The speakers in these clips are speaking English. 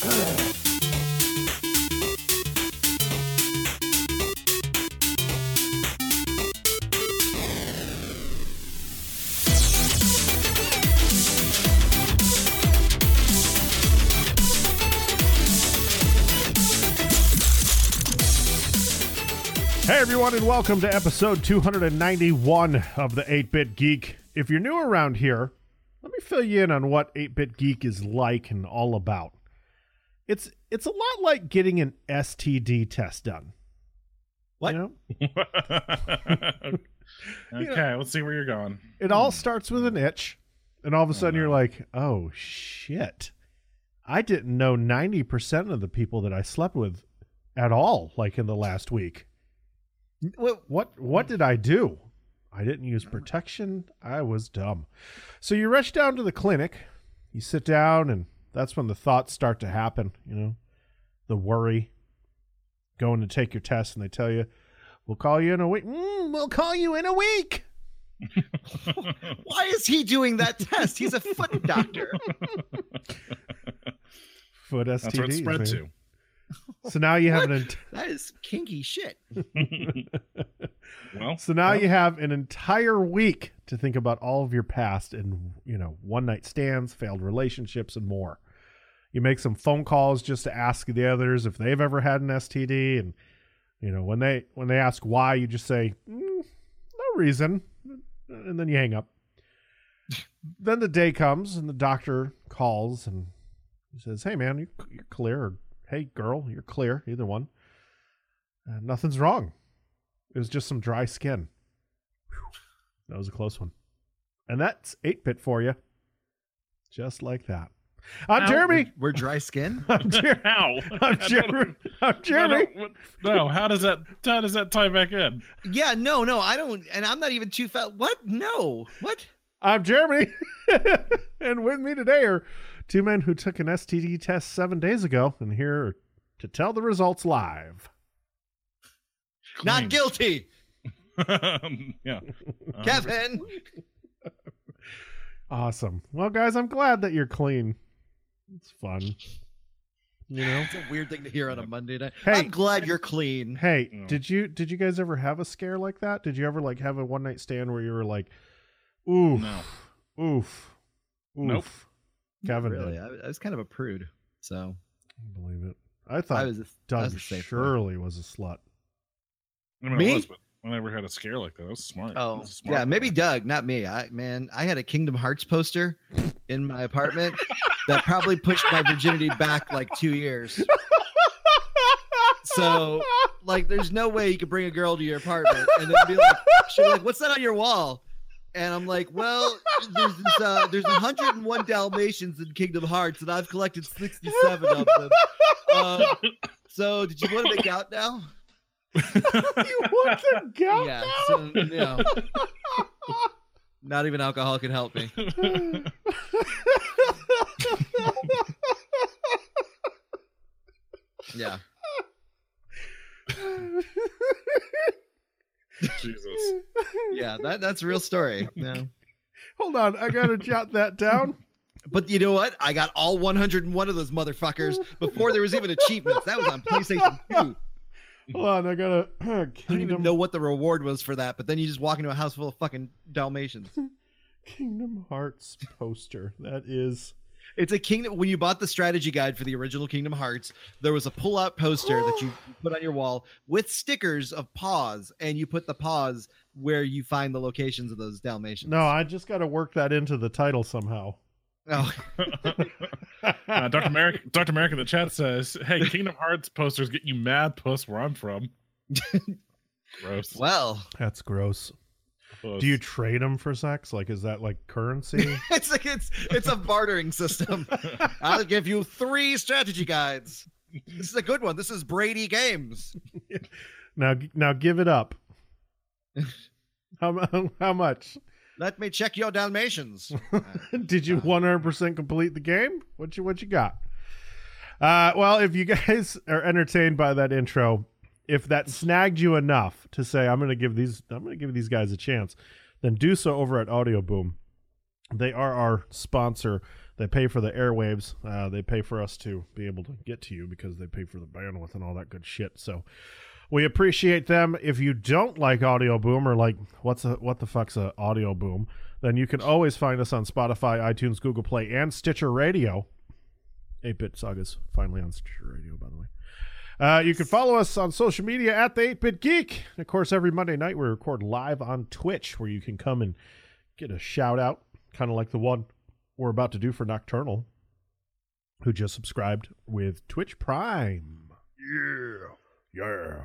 Hey everyone, and welcome to episode 291 of the 8-Bit Geek. If you're new around here, let me fill you in on what 8-Bit Geek is like and all about. It's a lot like getting an STD test done. What? You know? Okay, let's see where you're going. It all starts with an itch, and all of a sudden you're like, oh shit. I didn't know 90% of the people that I slept with at all, like in the last week. What did I do? I didn't use protection. I was dumb. So you rush down to the clinic, you sit down, and that's when the thoughts start to happen, you know, the worry, going to take your test, and they tell you, we'll call you in a week. We'll call you in a week. Why is he doing that test? He's a foot doctor. Foot STDs. That's where it spread man. to. So now you have That is kinky shit. you have an entire week to think about all of your past and, you know, one-night stands, failed relationships, and more. You make some phone calls just to ask the others if they've ever had an STD, and, you know, when they ask why, you just say, no reason, and then you hang up. Then the day comes, and the doctor calls, and he says, hey, man, you're clear, or hey, girl, you're clear, either one. Nothing's wrong. It was just some dry skin. Whew. That was a close one. And that's 8-Bit for you. Just like that. I'm Jeremy. We're dry skin? I'm Jeremy. How? I'm Jeremy. No, how does that tie back in? Yeah, no, I don't, and I'm not even too fat. What? No. What? I'm Jeremy. And with me today are two men who took an STD test 7 days ago and here to tell the results live. Not guilty. Yeah. Kevin. Awesome. Well, guys, I'm glad that you're clean. It's fun. You know? It's a weird thing to hear on a Monday night. Hey. I'm glad you're clean. Hey, No. did you guys ever have a scare like that? Did you ever like have a one night stand where you were like, oof, No. oof, Nope. Kevin Really, did. I was kind of a prude, so I believe it. I thought I was a Doug safe boy. Shirley was a slut. I mean, Me? it was, but I never had a scare like that. That was smart. That Oh, was a smart yeah, maybe guy. Doug, not me. I had a Kingdom Hearts poster in my apartment that probably pushed my virginity back like 2 years. So, like, there's no way you could bring a girl to your apartment and then be like, she'll be like, what's that on your wall? And I'm like, well, there's 101 Dalmatians in Kingdom Hearts, and I've collected 67 of them. So, did you want to make out now? You want the gout? Yeah. So, no. Not even alcohol can help me. Yeah. Jesus. Yeah, that's a real story. Yeah. Hold on, I gotta jot that down. But you know what? I got all 101 of those motherfuckers before there was even achievements. That was on PlayStation 2. Hold on, I gotta I don't even know what the reward was for that, but then you just walk into a house full of fucking Dalmatians. Kingdom Hearts poster. That is It's a Kingdom. When you bought the strategy guide for the original Kingdom Hearts, there was a pull-out poster that you put on your wall with stickers of paws, and you put the paws where you find the locations of those Dalmatians. no. I just got to work that into the title somehow. Oh, Dr. Merrick in the chat says, hey, Kingdom Hearts posters get you mad puss where I'm from. Gross. well, That's gross. Puss. Do you trade them for sex? Like, is that like currency? it's a bartering system. I'll give you 3 strategy guides. This is a good one. This is Brady Games. now give it up. How much? Let me check your Dalmatians. Did you 100% complete the game? What you got? Well, if you guys are entertained by that intro, if that snagged you enough to say I'm going to give these guys a chance, then do so over at Audio Boom. They are our sponsor. They pay for the airwaves. They pay for us to be able to get to you because they pay for the bandwidth and all that good shit. So we appreciate them. If you don't like Audio Boom or like what the fuck's a Audio Boom, then you can always find us on Spotify, iTunes, Google Play, and Stitcher Radio. 8-Bit Saga's finally on Stitcher Radio, by the way. You can follow us on social media at the 8-Bit Geek. And of course, every Monday night we record live on Twitch, where you can come and get a shout out, kind of like the one we're about to do for Nocturnal, who just subscribed with Twitch Prime. Yeah.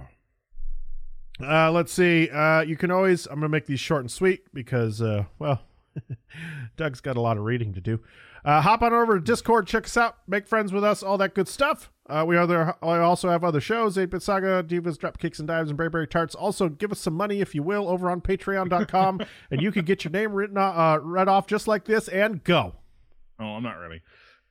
Let's see. You can always, I'm going to make these short and sweet because, well, Doug's got a lot of reading to do. Hop on over to Discord, check us out, make friends with us, all that good stuff. We also have other shows, 8-Bit Saga, Divas, Dropkicks and Dives, and Brayberry Tarts. Also, give us some money, if you will, over on patreon.com, and you can get your name read off just like this and go. Oh, I'm not ready.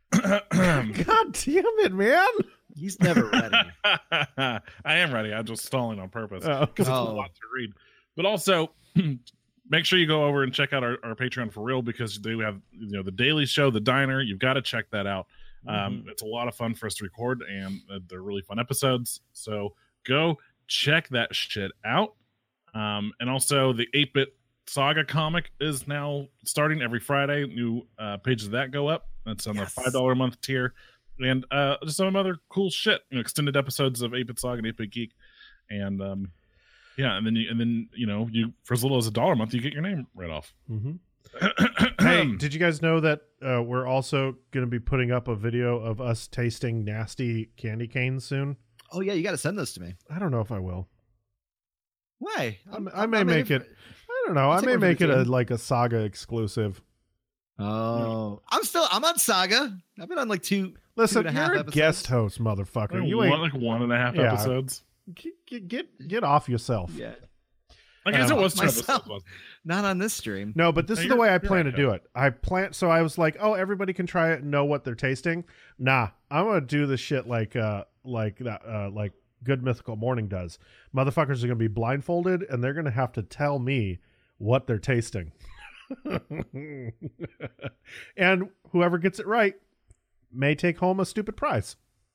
God damn it, man. He's never ready. I am ready. I'm just stalling on purpose Oh. because it's a lot to read. But also, make sure you go over and check out our Patreon for real, because they have the daily show, The Diner. You've got to check that out. It's a lot of fun for us to record, and they're really fun episodes. So go check that shit out. And also, the 8-Bit Saga comic is now starting every Friday. New pages of that go up. That's on the $5 a month tier. And just some other cool shit. Extended episodes of 8-Bit Saga and 8-Bit Geek. And yeah, and then you for as little as $1 a month, you get your name right off. Hey, did you guys know that we're also going to be putting up a video of us tasting nasty candy canes soon? Oh yeah, you got to send those to me. I don't know if I will. Why? I may make it. I don't know. I may make it a Saga exclusive. Oh, I'm on Saga. I've been on like two. Listen, 2.5 you're a episodes. guest host, motherfucker. You ain't like 1.5 Yeah. episodes. get off yourself. Yeah, I guess it was 2 myself. episodes. Wasn't not on this stream. No, but this No, is the way I you're plan to right, do it. So I was like, oh, everybody can try it and know what they're tasting. Nah, I'm gonna do this shit like Good Mythical Morning does. Motherfuckers are gonna be blindfolded and they're gonna have to tell me what they're tasting. And whoever gets it right may take home a stupid prize.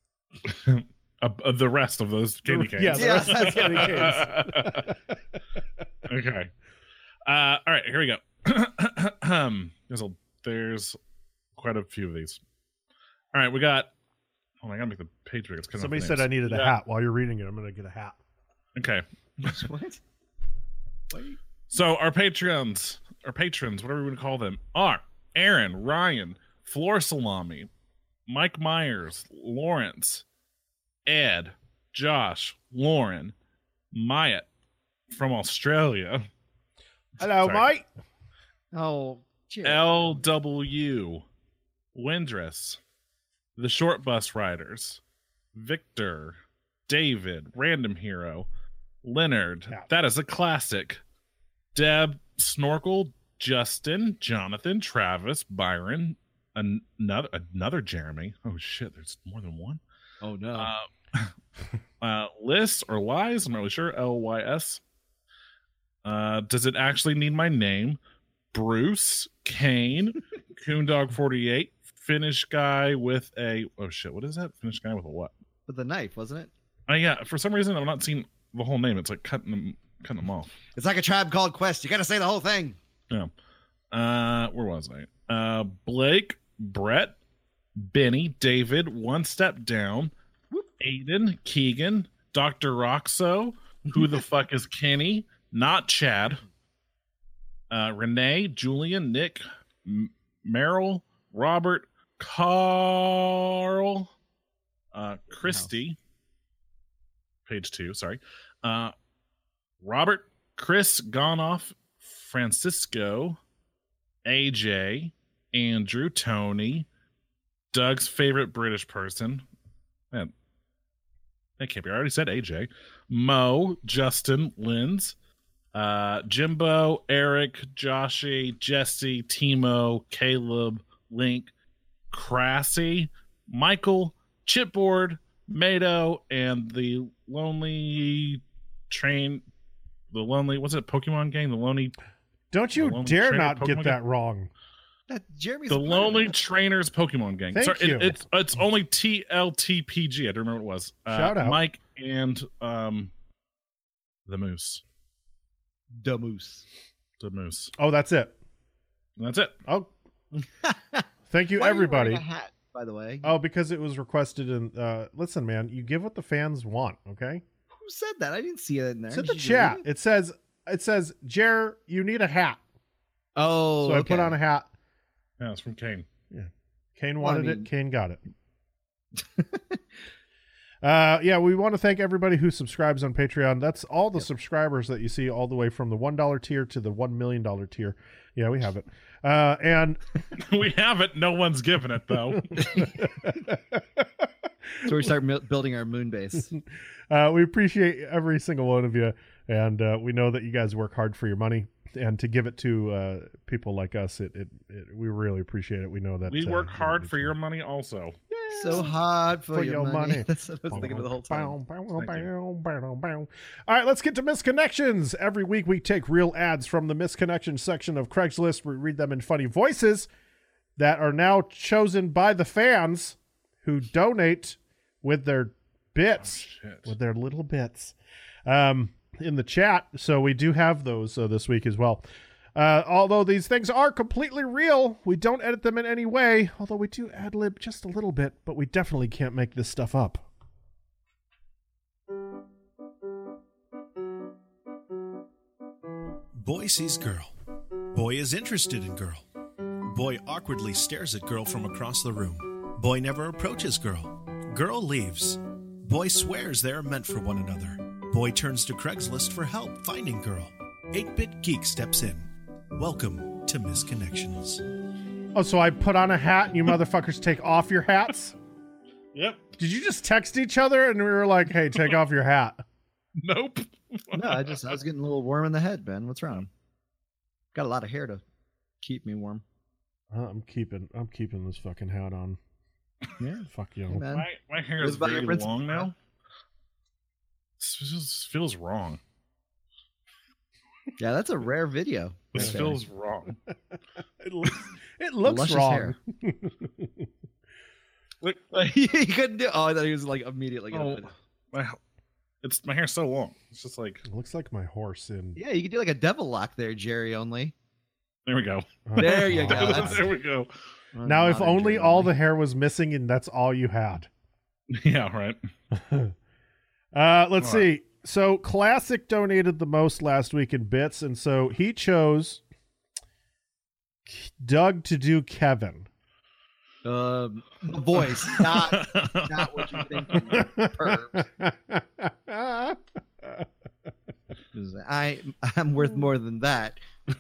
the rest of those candy canes. Yeah, the rest of the candy canes. Okay. All right, here we go. There's quite a few of these. All right, we got. Oh, I gotta make the page bigger. Somebody said I needed a hat. While you're reading it, I'm gonna get a hat. Okay. What? So our patrons, whatever we would call them, are Aaron, Ryan, Floor Salami, Mike Myers, Lawrence, Ed, Josh, Lauren, Myatt from Australia. Hello, Sorry. mate. Oh, cheers. LW, Windress, The Short Bus Riders, Victor, David, Random Hero, Leonard, Yeah. That is a classic, Deb, Snorkel, Justin, Jonathan, Travis, Byron, another Jeremy. Oh shit, there's more than one. Oh no. Liz or Lies, I'm not really sure. LYS. Does it actually need my name? Bruce, Kane, Coondog 48, Finnish guy with a what is that? Finnish guy with a what? With the knife, wasn't it? Yeah, for some reason I'm not seeing the whole name. It's like cutting them off. It's like a Tribe Called Quest. You got to say the whole thing. Yeah. Where was I? Blake, Brett, Benny, David, One Step Down, Aiden, Keegan, Dr. Roxo, Who the Fuck is Kenny? Not Chad. Renee, Julian, Nick, Merrill, Robert, Carl, Christy. Page 2, sorry. Robert, Chris, Gonoff, Francisco, AJ, Andrew, Tony, Doug's favorite British person. Man, that can't be. I already said AJ. Mo, Justin, Linz, Jimbo, Eric, Joshy, Jesse, Timo, Caleb, Link, Crassy, Michael, Chipboard, Mado, and the lonely train. What's it? Pokemon game? The lonely. Don't you Lonely dare Trainer not get Pokemon that wrong. Jeremy's The a part of Lonely that. Trainers Pokemon Gang. Thank you. It's only TLTPG. I don't remember what it was. Shout out. Mike and the Moose. The Moose. The Moose. Oh, that's it. And that's it. Oh, thank you, Why are you everybody. wearing a hat, by the way? Oh, because it was requested. And listen, man, you give what the fans want. Okay. Who said that? I didn't see it in there. It's in the Did you chat. read It says, Jer, you need a hat. Oh, So I put on a hat. Yeah, it's from Kane. Kane Well, I wanted mean- it. Kane got it. Yeah, we want to thank everybody who subscribes on Patreon. That's all the subscribers that you see, all the way from the $1 tier to the $1 million tier. Yeah, we have it. And We have it. No one's given it though. So we start building our moon base. we appreciate every single one of you, and we know that you guys work hard for your money, and to give it to people like us, we really appreciate it. We know that We work hard for your money also. So hard for, For your your money. money. That's what I was thinking of the whole time. All right, let's get to Misconnections. Every week we take real ads from the Misconnections section of Craigslist. We read them in funny voices that are now chosen by the fans who donate with their bits, with their little bits in the chat. So we do have those this week as well. Although these things are completely real, we don't edit them in any way, although we do ad-lib just a little bit, but we definitely can't make this stuff up. Boy sees girl. Boy is interested in girl. Boy awkwardly stares at girl from across the room. Boy never approaches girl. Girl leaves. Boy swears they are meant for one another. Boy turns to Craigslist for help finding girl. 8-Bit Geek steps in. Welcome to Misconnections. Oh, so I put on a hat and you motherfuckers take off your hats? Yep. Did you just text each other and we were like, hey, take off your hat? Nope. No, I was getting a little warm in the head, Ben. What's wrong? Got a lot of hair to keep me warm. I'm keeping this fucking hat on. Yeah. Fuck you. Hey, man. My hair Live is by your very principles, long man. now. This feels wrong. Yeah, that's a rare video. This Okay. feels wrong. It looks Luscious wrong. hair. Look, He couldn't do. Oh, I thought he was like immediately gonna. my hair's so long. It's just like It looks like my horse in. Yeah, you could do like a devil lock there, Jerry. Only. there we go. There you go. That's- There we go. Now, if Modern only Jerry all only. the hair was missing and that's all you had. Yeah, right. Let's All see. So Classic donated the most last week in bits, and so he chose Doug to do Kevin. The voice, not what you think. Perv. I'm worth more than that.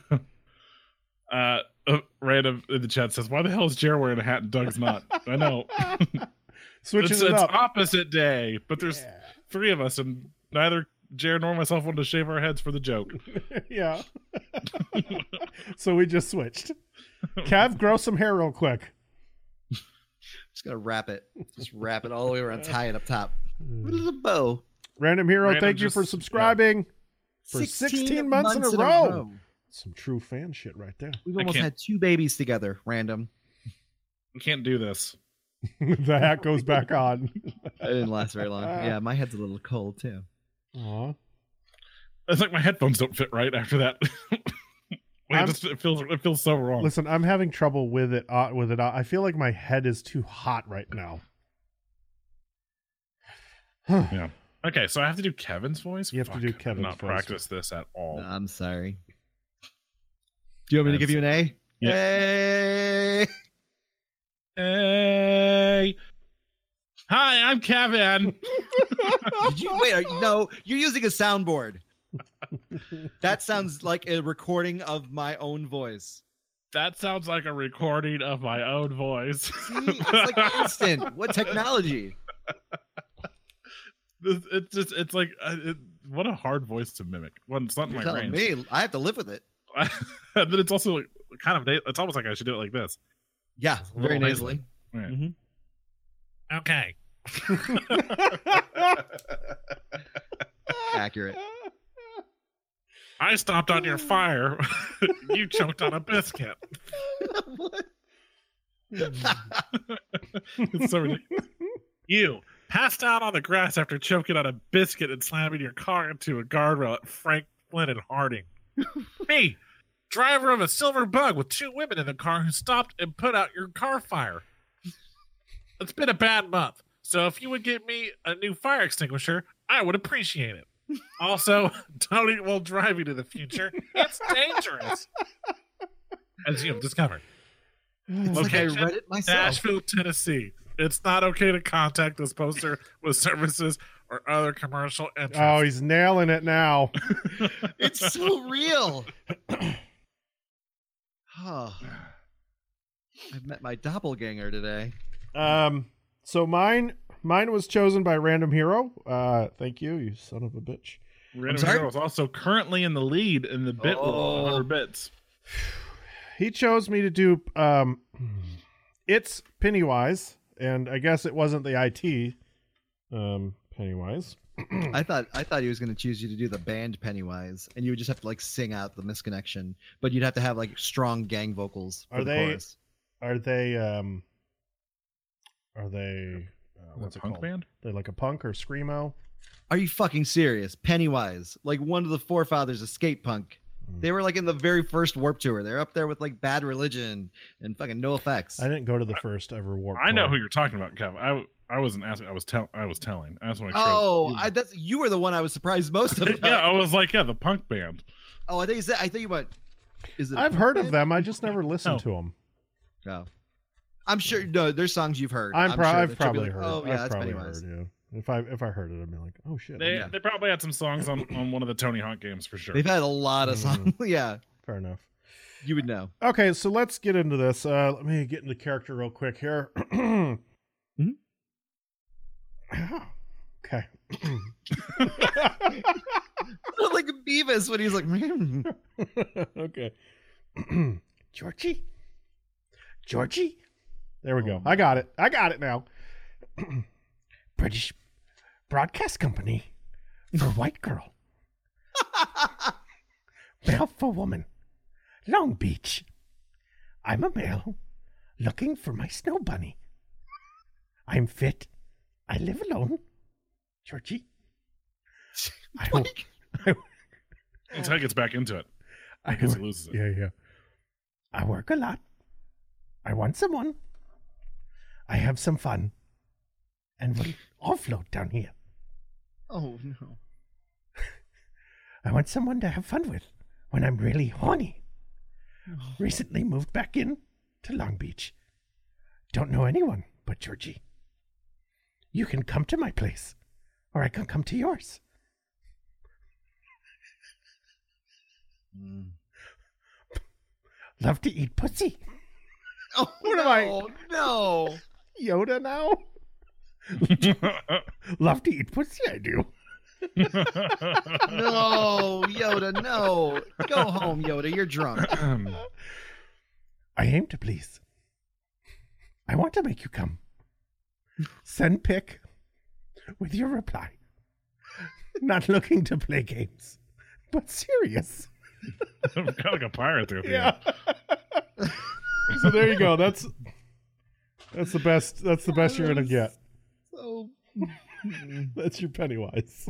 Random in the chat says, "Why the hell is Jer wearing a hat and Doug's not?" I know. Switching it's it up. opposite day, but there's three of us, and neither Jer nor myself wanted to shave our heads for the joke. Yeah. So we just switched. Kev, grow some hair real quick. Just gotta wrap it. Just wrap it all the way around. Tie it up top. With a little bow. Random Hero, Random thank you just- for subscribing for 16 months in a row. Some true fan shit right there. We've I almost can't- had 2 babies together. Random. We can't do this. The hat goes back on. It didn't last very long. Yeah, my head's a little cold too. Aw. It's like my headphones don't fit right after that. It feels so wrong. Listen, I'm having trouble with it. I feel like my head is too hot right now. Yeah. Okay, so I have to do Kevin's voice. You have to do Kevin's I did not voice. practice this at all. I'm sorry. Do you want me to give you an A? Yeah. Hey! Hey, hi, I'm Kevin. Did you wait? No, you're using a soundboard. That sounds like a recording of my own voice. That sounds like a recording of my own voice. See, it's like instant. What technology? It's like what a hard voice to mimic. Well, it's not in You're my telling range. me I have to live with it. But it's also like, kind of. It's almost like I should do it like this. Yeah, a very little nasally. Right. Mhm. Okay. Accurate. I stomped on your fire. You choked on a biscuit. What? It's so ridiculous. You passed out on the grass after choking on a biscuit and slamming your car into a guardrail at Frank, Flynn, and Harding. Me, driver of a silver bug with 2 women in the car who stopped and put out your car fire. It's been a bad month, so if you would get me a new fire extinguisher, I would appreciate it. Also, don't eat while driving in the future. It's dangerous. As you have discovered. It's like I read it myself. Nashville, Tennessee. It's not okay to contact this poster with services or other commercial interests. Oh, he's nailing it now. It's so real. Oh, I've met my doppelganger today. So mine was chosen by Random Hero. Thank you, you son of a bitch. Random Hero is also currently in the lead in the bit with 100 bits. He chose me to do it's Pennywise, and I guess it wasn't the IT Pennywise. I thought he was going to choose you to do the band Pennywise, and you would just have to like sing out the misconnection, but you'd have to have like strong gang vocals. For the chorus. Are they what's it punk called? band? They're like a punk or screamo. Are you fucking serious? Pennywise, like one of the forefathers of skate punk. They were like in the very first Warped Tour. They're up there with like Bad Religion and fucking NoFX. I didn't go to the first ever Warped I know Tour. who you're talking about, Kev. I wasn't asking. I was telling. That's when I. You were the one I was surprised most about. Yeah, I was like, the punk band. Oh, I think you went. Is it? I've heard of them. I just never listened to them. No. I'm sure. No, there's songs you've heard. I've sure that probably you'll be heard. like, oh it. yeah, I've that's probably Pennywise. heard. Yeah. If I heard it, I'd be like, oh shit. They probably had some songs on one of the Tony Hawk games for sure. They've had a lot of songs. Yeah, Fair enough. you would know. Okay, so let's get into this. Let me get into character real quick here. Okay. Like Beavis when he's like, Okay. Georgie. There we go. I got it now. British Broadcast Company for white girl. Male for woman. Long Beach. I'm a male looking for my snow bunny. I'm fit. I live alone. Georgie. Until he gets back into it. Because he loses it. Yeah. I work a lot. I want someone. I have some fun. And we'll all float down here. oh no. I want someone to have fun with when I'm really horny. Recently moved back in to Long Beach. Don't know anyone but Georgie. You can come to my place, or I can come to yours. Love to eat pussy. Oh, What am I? No. Yoda now? Love to eat pussy, I do. No, Yoda, no. Go home, Yoda. You're drunk. I aim to please. I want to make you come. Send pic with your reply. Not looking to play games, but serious. I'm kind of like a pirate there. Yeah. So there you go. That's the best. That's the best you're gonna get. So That's your Pennywise.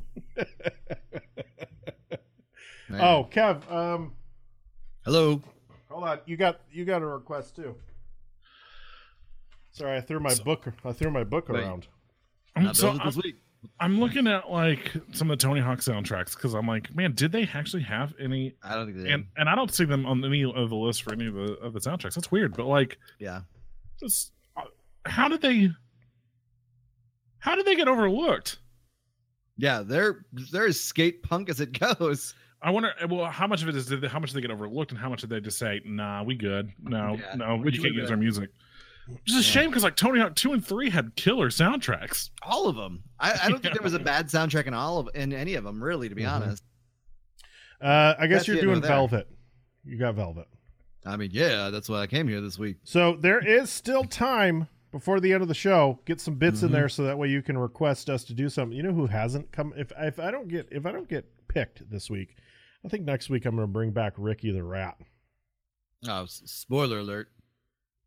Man. Oh, Kev. Hello. Hold on. You got a request too. Sorry, I threw my book around. I'm looking at like some of the Tony Hawk soundtracks because I'm like, man, did they actually have any? I don't think they and I don't see them on any of the list for any of the soundtracks. That's weird. But like, Yeah. just, how did they get overlooked? Yeah, they're as skate punk as it goes. I wonder. Well, how much of it is how much did they get overlooked, and how much did they just say, "Nah, we good. No, Which you can't would use be- our music." It's a shame because like Tony Hawk 2 and 3 had killer soundtracks. All of them. I don't think there was a bad soundtrack in any of them, really, to be honest. I guess That's you're the end doing of there. Velvet. You got Velvet. I mean, yeah, that's why I came here this week. So there is still time before the end of the show. Get some bits in there so that way you can request us to do something. You know who hasn't come? If I don't get picked this week, I think next week I'm going to bring back Ricky the Rat. Oh, spoiler alert.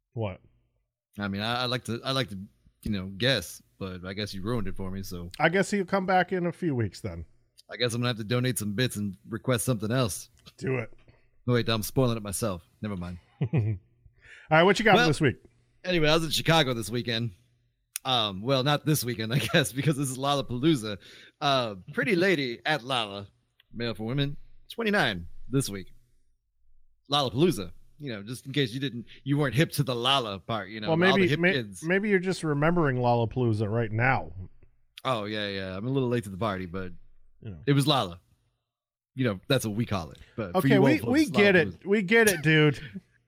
What? I mean, I like to, guess, but I guess you ruined it for me. So I guess he'll come back in a few weeks then. I guess I'm gonna have to donate some bits and request something else. Do it. Oh, wait, I'm spoiling it myself. Never mind. All right, what you got for this week? Anyway, I was in Chicago this weekend. Well, not this weekend, I guess, because this is Lollapalooza. Pretty Lady at Lolla, male for women, 29 this week. Lollapalooza. Just in case you weren't hip to the Lolla part. Well, all the maybe hip kids. maybe you're just remembering Lollapalooza right now. Oh yeah. I'm a little late to the party, but You know. it was Lolla. That's what we call it. But for Okay, you we old folks, we get Lollapalooza. it. We get it, dude.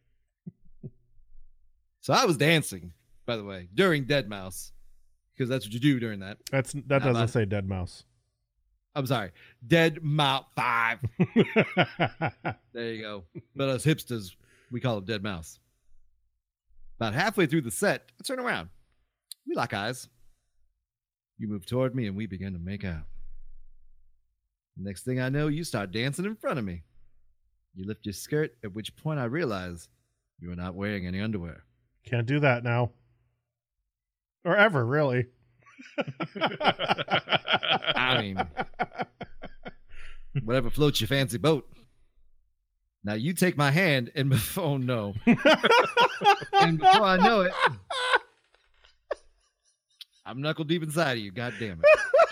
So I was dancing, by the way, during Dead Mouse, because that's what you do during that. That Not doesn't allowed. say Dead Mouse. I'm sorry, Dead Mouse 5. There you go. But us hipsters, we call it Dead Mouse. About halfway through the set, I turn around. We lock eyes. You move toward me, and we begin to make out. Next thing I know, you start dancing in front of me. You lift your skirt, at which point I realize you are not wearing any underwear. Can't do that now. Or ever, really. I mean, whatever floats your fancy boat. Now you take my hand and oh no. And before I know it, I'm knuckle deep inside of you. God damn it.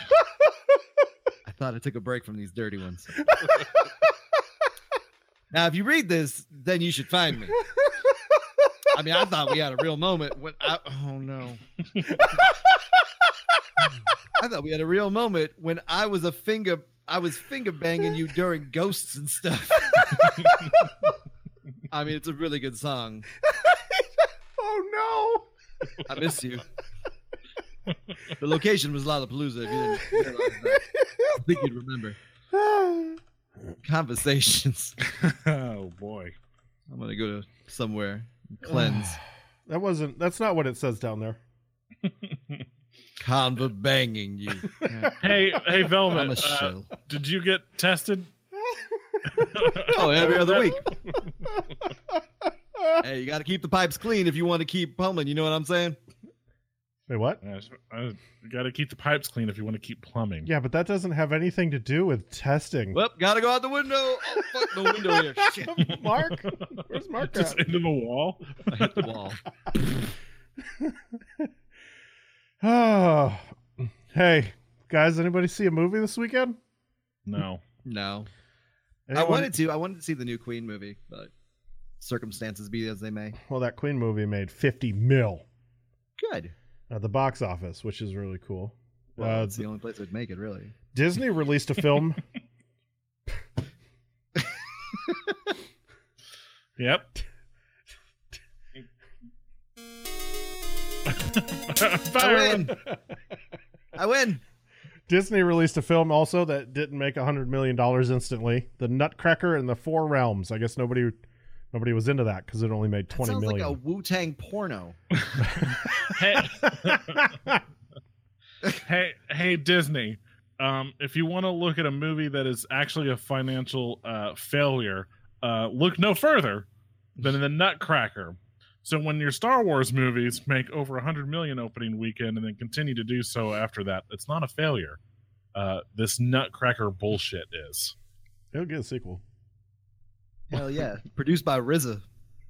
I thought I took a break from these dirty ones. Now, if you read this, then you should find me. I mean, I thought we had a real moment when oh no. I thought we had a real moment when I was finger banging you during Ghosts and stuff. I mean, it's a really good song. Oh I miss you. The location was Lollapalooza. If you didn't realize that. I think you'd remember. no. Conversations. Oh boy. I'm gonna go to somewhere and cleanse. That's not what it says down there. Conva banging you. Hey, I'm Velvet. a shell. Did you get tested? Oh, every other week. Hey, you got to keep the pipes clean if you want to keep pumping. You know what I'm saying? Wait, what? You got to keep the pipes clean if you want to keep plumbing. Yeah, but that doesn't have anything to do with testing. Well, got to go out the window. Oh, fuck the window here. Shit. Mark? Where's Mark Just at? into the wall. I hit the wall. Oh. Hey, guys, anybody see a movie this weekend? No. No. Anyone? I wanted to see the new Queen movie, but circumstances be as they may. Well, that Queen movie made 50 mil Good. at the box office, which is really cool. Well, it's the only place that'd make it, really. Disney released a film. Yep. I win. I win. Disney released a film also that didn't make $100 million instantly. The Nutcracker and the Four Realms. I guess nobody was into that because it only made 20 sounds million. like a Wu-Tang porno. Hey, Disney. If you want to look at a movie that is actually a financial failure, look no further than the Nutcracker. So when your Star Wars movies make over 100 million opening weekend and then continue to do so after that, it's not a failure. This Nutcracker bullshit is. It'll get a sequel. Hell yeah. Produced by RZA.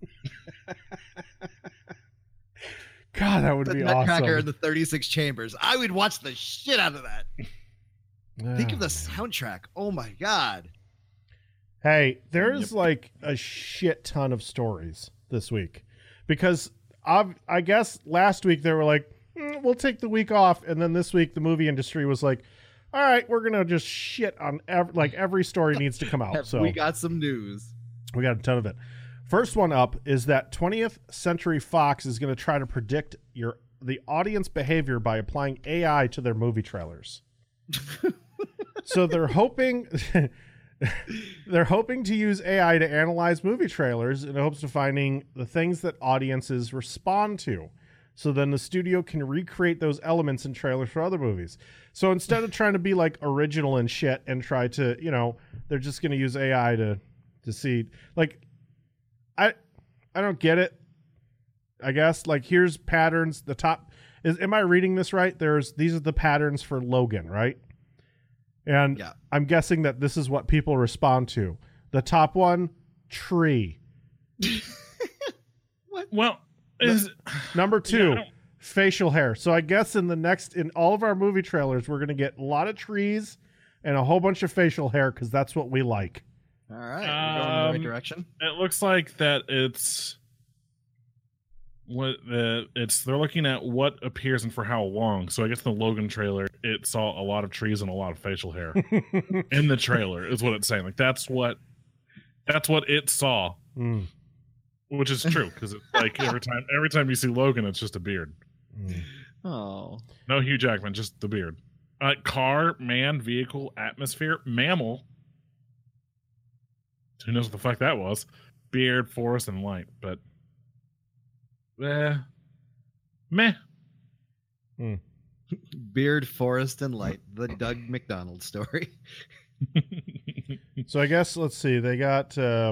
God, that would The be Nutcracker awesome. in the 36 Chambers. I would watch the shit out of that. Think of the soundtrack. Oh my God. Hey, there's like a shit ton of stories this week because I guess last week they were like, we'll take the week off. And then this week the movie industry was like, all right, we're going to just shit on every story needs to come out. So we got some news. we got a ton of it. First one up is that 20th Century Fox is going to try to predict the audience behavior by applying AI to their movie trailers. So they're hoping to use AI to analyze movie trailers in hopes of finding the things that audiences respond to. So then the studio can recreate those elements in trailers for other movies. So instead of trying to be like original and shit and try to, they're just going to use AI to see. Like, I don't get it. I guess like here's patterns. The top am I reading this right? These are the patterns for Logan, right? And Yeah. I'm guessing that this is what people respond to. The top one, tree. Well, is Number 2, Yeah, facial hair. So I guess in all of our movie trailers, we're going to get a lot of trees and a whole bunch of facial hair because that's what we like. All right, we're going in the right direction. it looks like that they're looking at what appears and for how long. So I guess the Logan trailer, it saw a lot of trees and a lot of facial hair in the trailer is what it's saying. Like that's what it saw, which is true because like every time you see Logan, it's just a beard. Oh, No Hugh Jackman, just the beard. Car, man, vehicle, atmosphere, mammal. Who knows what the fuck that was? Beard, forest, and light. But meh. beard, forest, and light. The Doug McDonald story. So I guess let's see. They got I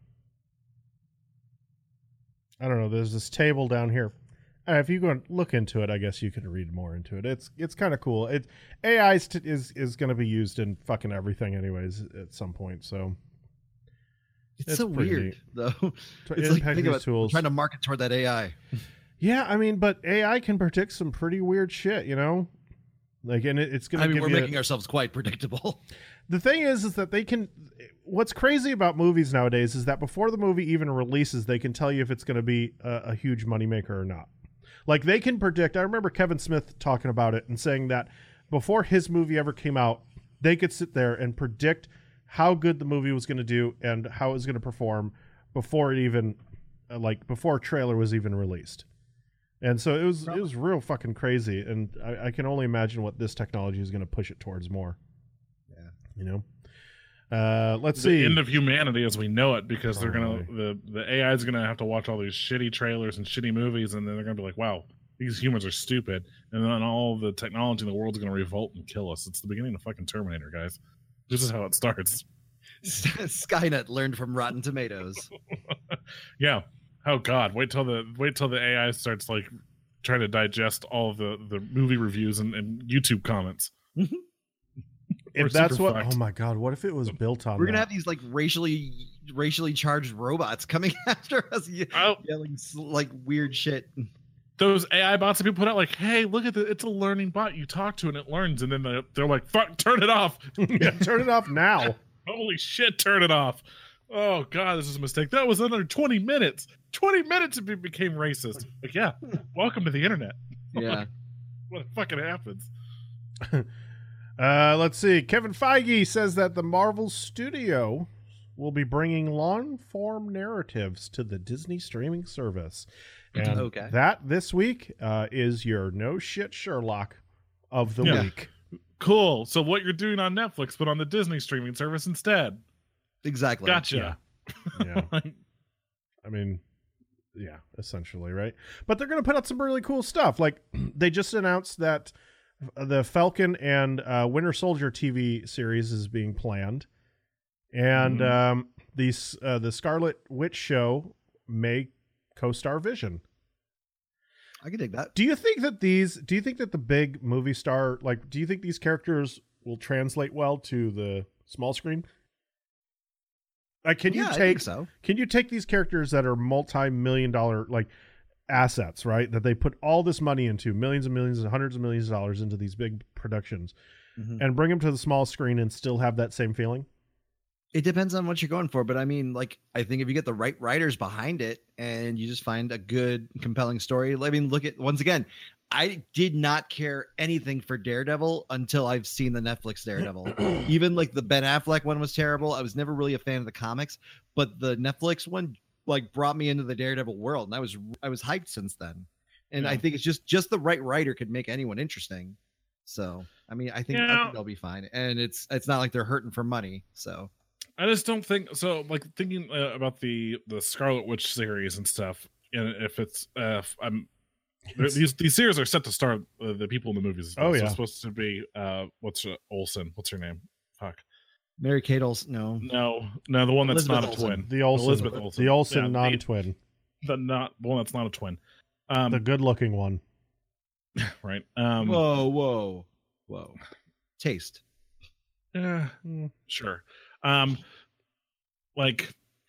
don't know. There's this table down here. If you go and look into it, I guess you can read more into it. It's kind of cool. AI is going to be used in fucking everything, anyways, at some point. So It's so pretty weird, neat. though. It's Impact think these about tools. trying to market toward that AI. Yeah, I mean, but AI can predict some pretty weird shit, you know. Like, and it's going to. I mean, give we're you making ourselves quite predictable. The thing is that they can. What's crazy about movies nowadays is that before the movie even releases, they can tell you if it's going to be a huge moneymaker or not. Like they can predict. I remember Kevin Smith talking about it and saying that before his movie ever came out, they could sit there and predict how good the movie was going to do and how it was going to perform before it even, before a trailer was even released. And so it was real fucking crazy. And I can only imagine what this technology is going to push it towards more. Yeah. You know? Let's The see. end of humanity as we know it, because they're Probably. gonna the AI is gonna have to watch all these shitty trailers and shitty movies, and then they're gonna be like, "Wow, these humans are stupid," and then all the technology in the world's gonna revolt and kill us. It's the beginning of fucking Terminator, guys. This is how it starts. Skynet learned from Rotten Tomatoes. Yeah. Oh God, wait till the AI starts like trying to digest all of the movie reviews and YouTube comments. If We're that's super what, fucked. oh my God, what if it was built on We're gonna that? have these like racially charged robots coming after us, Oh, yelling like weird shit. those AI bots that people put out, like, hey, look at it's a learning bot. You talk to and it learns, and then they're like, fuck, turn it off. Yeah, turn it off now. Holy shit, turn it off. Oh God, this is a mistake. That was under 20 minutes. 20 minutes and it became racist. Like, yeah, welcome to the internet. Yeah. What fucking happens? Let's see. Kevin Feige says that the Marvel Studio will be bringing long-form narratives to the Disney streaming service. And Okay. that this week is your no shit Sherlock of the Yeah. week. Cool. So what you're doing on Netflix, but on the Disney streaming service instead. Exactly. Gotcha. Yeah. I mean, yeah, essentially, right? But they're going to put out some really cool stuff. Like they just announced that the Falcon and Winter Soldier TV series is being planned, and the Scarlet Witch show may co-star Vision. I can dig that. Do you think that the big movie star, like, do you think these characters will translate well to the small screen? Like, can I you think so? Can you take these characters that are multi-million-dollar like assets, right? That they put all this money into, millions and millions and hundreds of millions of dollars into these big productions, Mhm. and bring them to the small screen and still have that same feeling? It depends on what you're going for, but I mean, like, I think if you get the right writers behind it and you just find a good, compelling story. I mean, look at, once again, I did not care anything for Daredevil until I've seen the Netflix Daredevil. Even like the Ben Affleck one was terrible. I was never really a fan of the comics, but the Netflix one like brought me into the Daredevil world, and I was hyped since then. And I Yeah. think it's just the right writer could make anyone interesting. So, I mean, I think they'll be fine, and it's not like they're hurting for money. So. I just don't think so. Like thinking about the Scarlet Witch series and stuff, and if it's these series are set to star the people in the movies. As well. Oh, So yeah. it's supposed to be Olsen. What's her name? Fuck. Mary Kate Olsen, no. No, the one that's Elizabeth not Olsen. a twin. The Olsen, Elizabeth Olsen. the Olsen Yeah, non-twin. The one that's not a twin. The good-looking one. Right. Whoa. Taste. Yeah, sure. Like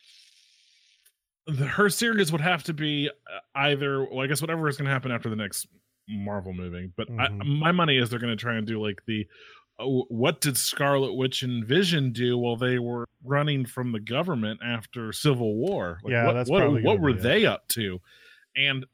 her series would have to be either, well, I guess whatever is going to happen after the next Marvel movie, but my money is they're going to try and do like the what did Scarlet Witch and Vision do while they were running from the government after Civil War? Like, yeah, that's probably what were they up to? And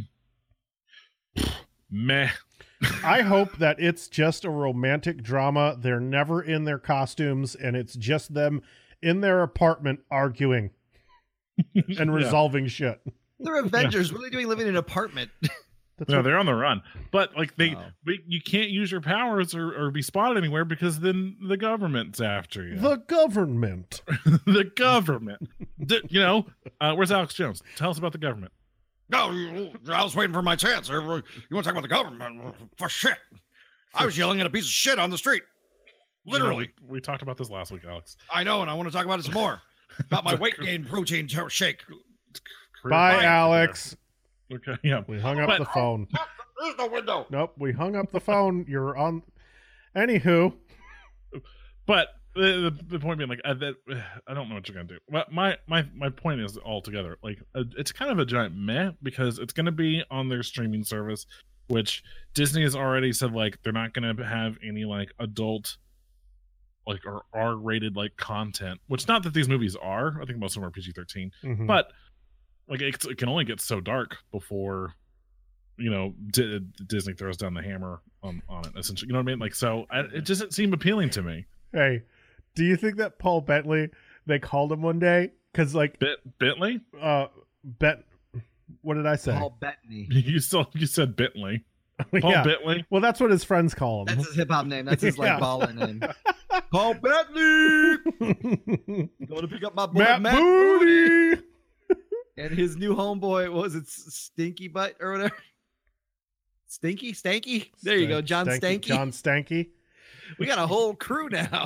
meh. I hope that it's just a romantic drama. They're never in their costumes, and it's just them in their apartment arguing and resolving shit. They're Avengers. What are they doing living in an apartment? They're on the run. But like you can't use your powers or be spotted anywhere because then the government's after you. The government. The government. Where's Alex Jones? Tell us about the government. No, I was waiting for my chance. You want to talk about the government? For shit. I was yelling at a piece of shit on the street. Literally. We talked about this last week, Alex. I know, and I want to talk about it some more. About my weight gain protein shake. Bye, Alex. Okay, yeah. We hung up the phone. There's no window. Nope, we hung up the phone. You're on. Anywho. But the point being, like, I don't know what you're gonna do. But my point is altogether, like, it's kind of a giant meh because it's gonna be on their streaming service, which Disney has already said like they're not gonna have any like adult, like, or R-rated like content. Which, not that these movies are. I think most of them are PG-13, but like it can only get so dark before Disney throws down the hammer on it. Essentially, you know what I mean? Like, so it doesn't seem appealing to me. Hey, do you think that Paul Bentley, they called him one day because like Bentley? What did I say? Paul Bettany. You said Bentley. Paul Bentley. Well, that's what his friends call him. That's his hip hop name. That's his like baller name. Paul Bettany. Going to pick up my boy Matt Booty. And his new homeboy, what was it, Stinky Butt or whatever? Stanky? There you go, John Stanky. John Stanky. We got a whole crew now.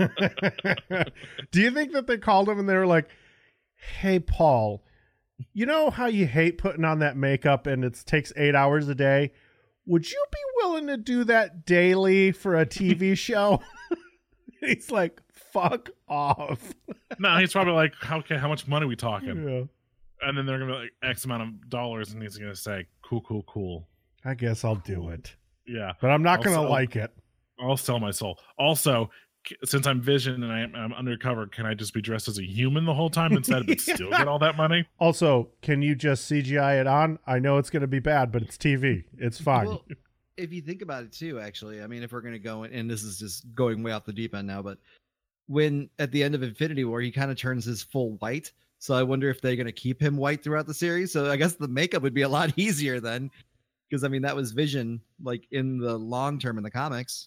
Do you think that they called him and they were like, hey, Paul, you know how you hate putting on that makeup and it takes 8 hours a day? Would you be willing to do that daily for a TV show? He's like, fuck off. No, he's probably like, okay, how much money are we talking? Yeah. And then they're going to be like X amount of dollars, and he's going to say, cool. I guess I'll do it. Yeah. But I'm not going to like it. I'll sell my soul. Also, since I'm Vision and I'm undercover, can I just be dressed as a human the whole time instead but still get all that money? Also, can you just CGI it on? I know it's going to be bad, but it's TV. It's fine. Well, if you think about it too, actually, I mean, if we're going to go in, and this is just going way off the deep end now, but when at the end of Infinity War, he kind of turns his full white. So I wonder if they're going to keep him white throughout the series. So I guess the makeup would be a lot easier then. Because, I mean, that was Vision, like, in the long term in the comics.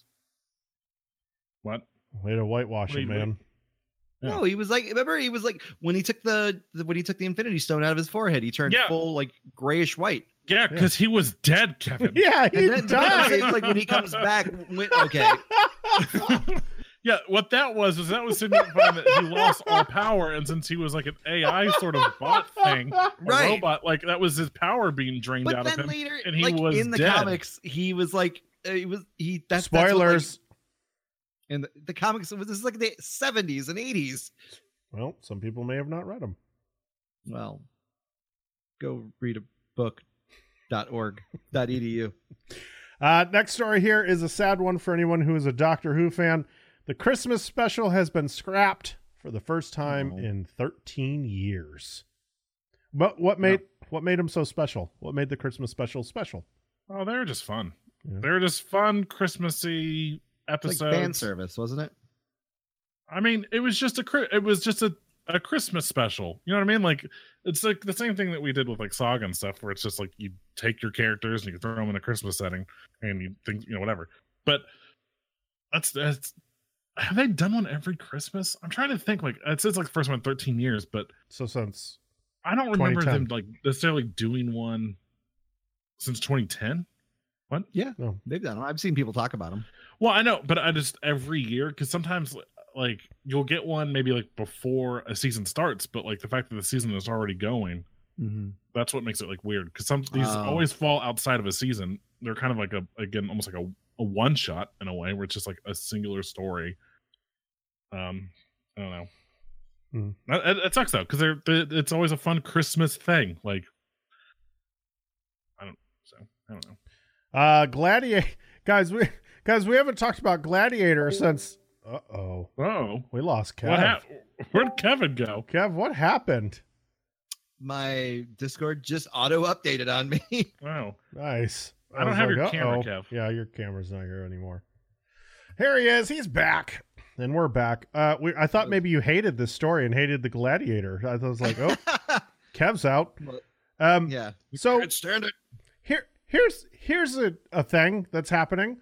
What? Way to whitewash him, man. Yeah. No, he was like, remember, he was like, when he took the Infinity Stone out of his forehead, he turned full, like, grayish white. Yeah, because he was dead, Kevin. Yeah, he died. It's like when he comes back, okay. Yeah, what that was signifying that he lost all power, and since he was like an AI sort of bot thing, right? Robot, like that was his power being drained out of him. Later, and he like, was in the dead. comics, he was like, that's spoilers. In the comics, this is like the 70s and 80s. Well, some people may have not read them. Well, go read a book.org.edu. Next story here is a sad one for anyone who is a Doctor Who fan. The Christmas special has been scrapped for the first time in 13 years. But what made them so special? What made the Christmas special special? Oh, they were just fun. Yeah. They were just fun, Christmassy episodes. Like fan service, wasn't it? I mean, it was just a Christmas special. You know what I mean? Like, it's like the same thing that we did with like Saga and stuff, where it's just like you take your characters and you throw them in a Christmas setting and you think, whatever. But that's have they done one every Christmas? I'm trying to think. Like, it says like the first one in 13 years, but so since I don't remember them like necessarily doing one since 2010. What? Yeah, no, they've done them. I've seen people talk about them. Well, I know, but I just every year, because sometimes like you'll get one maybe like before a season starts, but like the fact that the season is already going, Mhm. That's what makes it like weird because some these always fall outside of a season. They're kind of like almost like a one shot in a way where it's just like a singular story. I don't know. It sucks though because it's always a fun Christmas thing. Like I don't know. Gladiator guys, we haven't talked about Gladiator since. Oh, we lost Kev. Where'd Kevin go? Kev, what happened? My Discord just auto updated on me. Wow, nice. I don't have your camera, Kev. Yeah, your camera's not here anymore. Here he is. He's back, and we're back. I thought maybe you hated this story and hated the Gladiator. I was like, oh, Kev's out. Yeah. So Can't stand it. Here's a thing that's happening.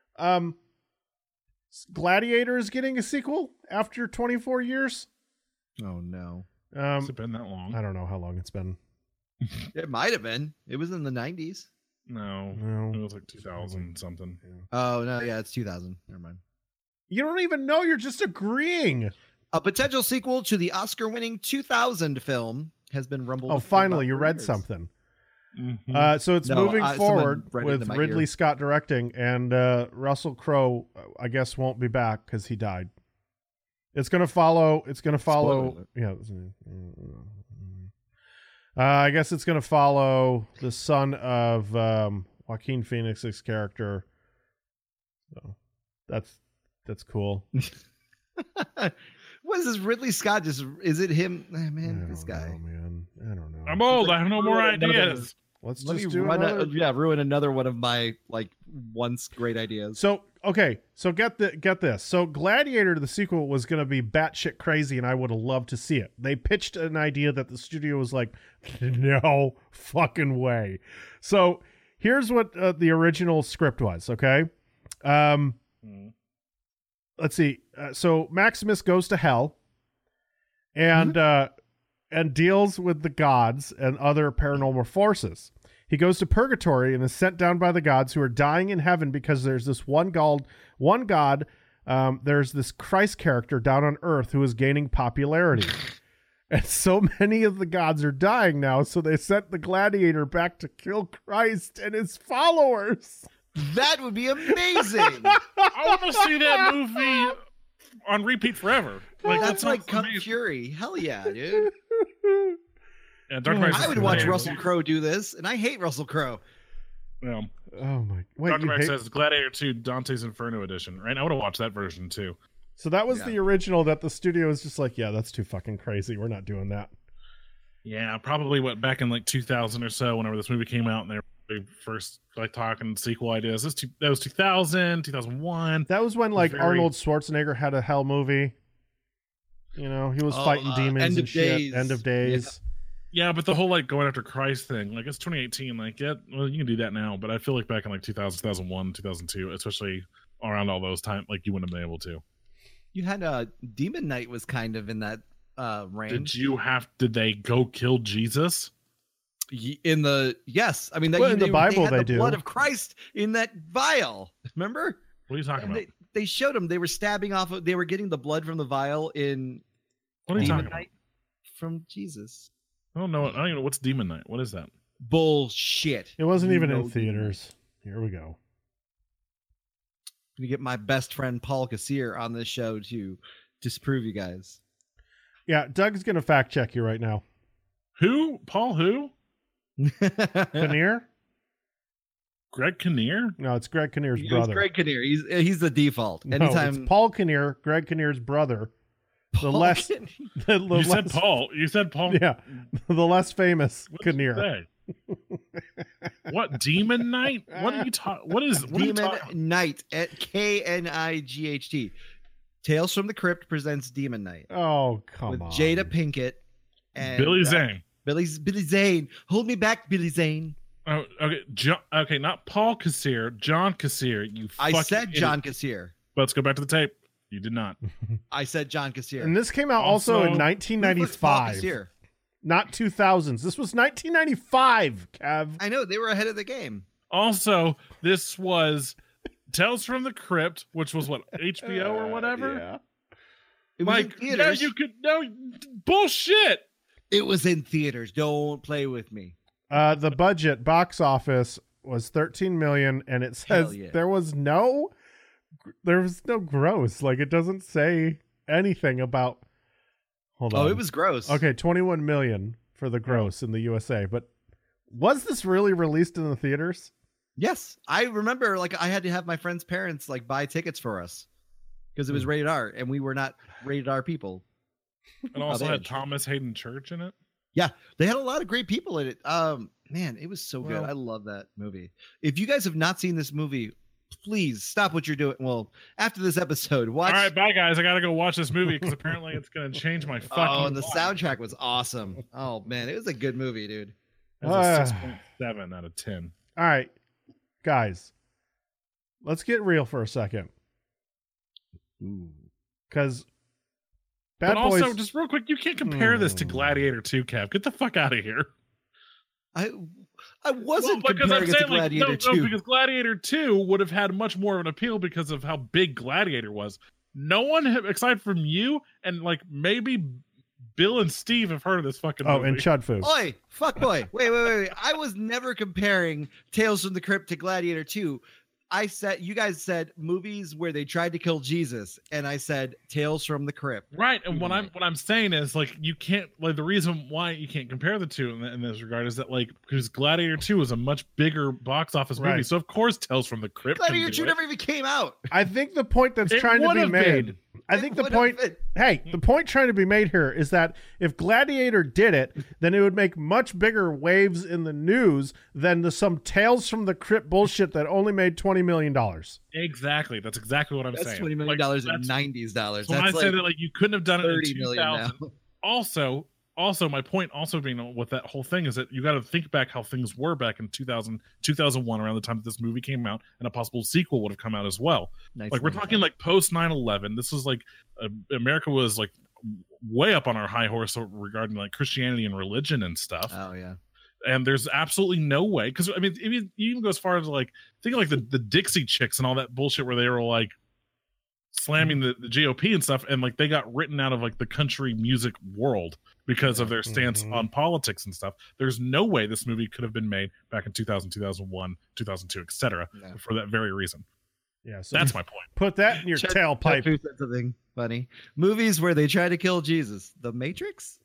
Gladiator is getting a sequel after 24 years. Oh no. Has it been that long? I don't know how long it's been. It might have been. It was in the 90s. No. It was like 2000 something. Oh no, yeah, it's 2000. Never mind. You don't even know. You're just agreeing. A potential sequel to the Oscar-winning 2000 film has been rumbled. Oh, finally, you read something. Mm-hmm. So it's moving forward with Ridley Scott directing, and Russell Crowe, I guess, won't be back because he died. It's gonna follow. Yeah. I guess it's gonna follow the son of Joaquin Phoenix's character. So that's cool. What is this Ridley Scott? Is it him? Man, this guy. Man, I don't know. I'm old. I have no more ideas. Let me do ruin another one of my like once great ideas. So get this. So Gladiator, the sequel, was going to be batshit crazy, and I would have loved to see it. They pitched an idea that the studio was like, no fucking way. So here's what the original script was. Okay, let's see. So Maximus goes to hell, and deals with the gods and other paranormal forces. He goes to purgatory and is sent down by the gods who are dying in heaven because there's this one god. There's this Christ character down on earth who is gaining popularity. And so many of the gods are dying now, so they sent the Gladiator back to kill Christ and his followers. That would be amazing. I want to see that movie on repeat forever. Like, that's like Kung Fury. Hell yeah, dude. Yeah, Dark Knight I would watch Russell Crowe do this, and I hate Russell Crowe. Yeah. Oh my! Wait, Dark Knight says Gladiator 2 Dante's Inferno edition. Right? I would have watched that version too. So that was the original that the studio was just like, yeah, that's too fucking crazy. We're not doing that. Yeah, probably back in like 2000 or so, whenever this movie came out, and they first like talking sequel ideas. That was 2000, 2001. That was when like Arnold Schwarzenegger had a hell movie. You know, he was fighting demons and shit. End of Days. Yeah, but the whole like going after Christ thing, like it's 2018. Like, yeah, well, you can do that now, but I feel like back in like 2000, 2001, 2002, especially around all those times, like you wouldn't have been able to. You had Demon Knight was kind of in that range. Did they go kill Jesus? Yes, I mean in the Bible they had do. Blood of Christ in that vial. Remember? What are you talking about? They showed them. They were stabbing off. They were getting the blood from the vial in. What are you Demon talking Knight from Jesus. I don't know. I don't even know what's Demon Knight. What is that? Bullshit. It wasn't even in theaters. Here we go. I'm gonna get my best friend Paul Kassir on this show to disprove you guys. Yeah, Doug's gonna fact check you right now. Who? Paul who? Kinnear? Greg Kinnear? No, it's Greg Kinnear's brother. Greg Kinnear. He's the default. Anytime it's Paul Kinnear, Greg Kinnear's brother. Kinnear. You said Paul. You said Paul. Yeah, the less famous Kinnear. What Demon Knight? What are you talking? What Demon Knight at Knight? Tales from the Crypt presents Demon Knight. Oh, come with on. Jada Pinkett and Billy Zane. Billy Zane. Hold me back, Billy Zane. Oh, okay. Okay, not Paul Kassir. John Kassir. I said John Kassir. Let's go back to the tape. You did not. I said John Kassir. And this came out also in 1995. Not 2000s. This was 1995, Kev. I know. They were ahead of the game. Also, this was Tales from the Crypt, which was what, HBO or whatever? Yeah. It was in theaters. bullshit. It was in theaters. Don't play with me. The budget box office was 13 million, and it says Hell yeah. there was no gross. Like, it doesn't say anything about. Hold on. Oh, it was gross. Okay, 21 million for the gross in the USA. But was this really released in the theaters? Yes, I remember. Like, I had to have my friends' parents like buy tickets for us because it was rated R, and we were not rated R people. It also of had age. Thomas Hayden Church in it. Yeah, they had a lot of great people in it. Man, it was so good. Well- I love that movie. If you guys have not seen this movie, please stop what you're doing. Well, after this episode, watch. All right, bye guys. I gotta go watch this movie because apparently it's gonna change my fucking. Oh, and the life. soundtrack was awesome. Oh man, it was a good movie, dude. It's a 6.7 out of 10. All right, guys, let's get real for a second. Because Bad But also, Boys. just real quick, you can't compare this to Gladiator 2, Kev. Get the fuck out of here. I wasn't Well, because comparing it to Gladiator no, 2. because Gladiator 2 would have had much more of an appeal because of how big Gladiator was. No one, aside from you and like maybe Bill and Steve, have heard of this fucking movie. Oh, and Chud Food. Oi, fuck boy. Wait. I was never comparing Tales from the Crypt to Gladiator 2. You guys said movies where they tried to kill Jesus, and I said Tales from the Crypt. Right, and what I'm saying is like you can't like the reason why you can't compare the two in this regard is that like because Gladiator 2 is a much bigger box office movie, Right. so of course Tales from the Crypt. can Gladiator do 2 it. never even came out. I think the point that's It trying to would be have made. been. I think the It would have point. been. Hey, the point trying to be made here is that if Gladiator did it, then it would make much bigger waves in the news than some Tales from the Crypt bullshit that only made $20 million. Exactly, that's exactly what I'm That's saying. $20 million Like, in that's- 90s dollars. So when I That's say like that like you couldn't have done it in 30 million 2000. now. Also my point also being with that whole thing is that you got to think back how things were back in 2001 around the time that this movie came out, and a possible sequel would have come out as well. Nice Like we're little talking like post 9/11. This was like America was like way up on our high horse regarding like Christianity and religion and stuff. Oh yeah. And there's absolutely no way because I mean you even go as far as like think of like the Dixie Chicks and all that bullshit where they were like slamming the GOP and stuff, and like they got written out of like the country music world because of their stance on politics and stuff. There's no way this movie could have been made back in 2000, 2001, 2002, etc. No. for that very reason. Yeah, so That's my point. put that in your tailpipe. Who said something funny? Movies where they try to kill Jesus. The Matrix?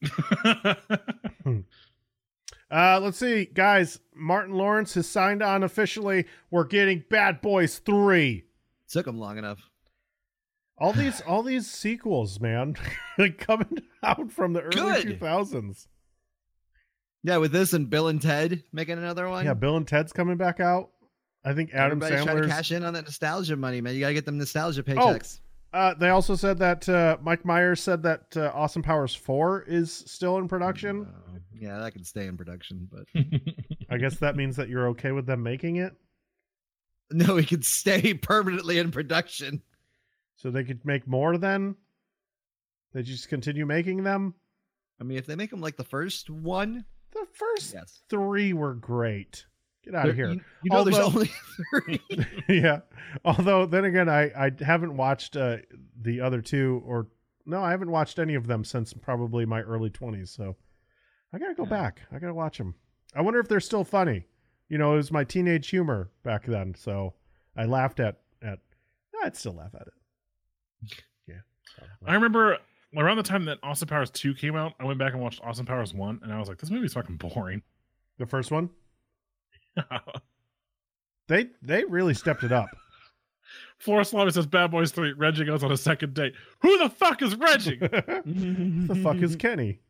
Let's see, guys. Martin Lawrence has signed on officially. We're getting Bad Boys 3. Took them long enough. All these sequels, man, like coming out from the early Good. 2000s. Yeah, with this and Bill and Ted making another one. Yeah, Bill and Ted's coming back out. I think Adam Everybody's trying to Sandler's. cash in on that nostalgia money, man. You gotta get them nostalgia paychecks. They also said that Mike Myers said that Austin Powers 4 is still in production. Yeah, that can stay in production, but I guess that means that you're okay with them making it, no, it can stay permanently in production. so they could make more. Then they just continue making them. I mean, if they make them like the first one, The first yes. 3 were great. Get out of here. You know, there's Although- only 3. Yeah. Although then again, I haven't watched the other 2, or no, I haven't watched any of them since probably my early 20s. So I gotta go back. I gotta watch them. I wonder if they're still funny. You know, it was my teenage humor back then, so I laughed at. I'd still laugh at it. Yeah. I remember around the time that Austin Powers 2 came out, I went back and watched Austin Powers 1, and I was like, this movie's fucking boring. The first one, they really stepped it up. Flora Slaughter says Bad Boys 3. Reggie goes on a second date. Who the fuck is Reggie? The fuck is Kenny?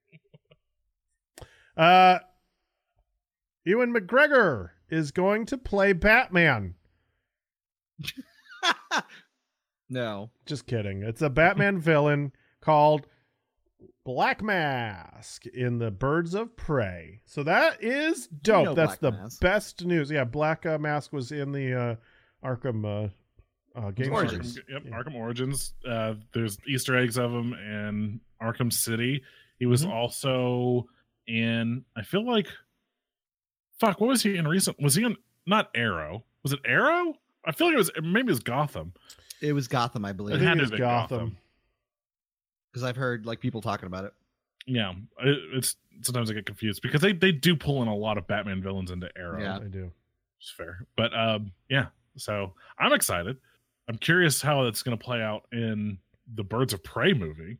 Ewan McGregor is going to play Batman. No. Just kidding. It's a Batman villain called Black Mask in the Birds of Prey. So that is dope. know That's Black the Mask. best news. Yeah, Black Mask was in the Arkham game Origins. series. Yep, Yeah. Arkham Origins. There's Easter eggs of him in Arkham City. He was also in, I feel like, fuck, what was he in recent? Was he in, not Arrow? Was it Arrow? I feel like maybe it was Gotham. It was Gotham, I I believe. It think had it to was have been Gotham. Gotham. Because I've heard like people talking about it. Yeah, it's sometimes I get confused because they do pull in a lot of Batman villains into Arrow. Yeah. I do. It's fair, but yeah. So I'm excited. I'm curious how it's going to play out in the Birds of Prey movie.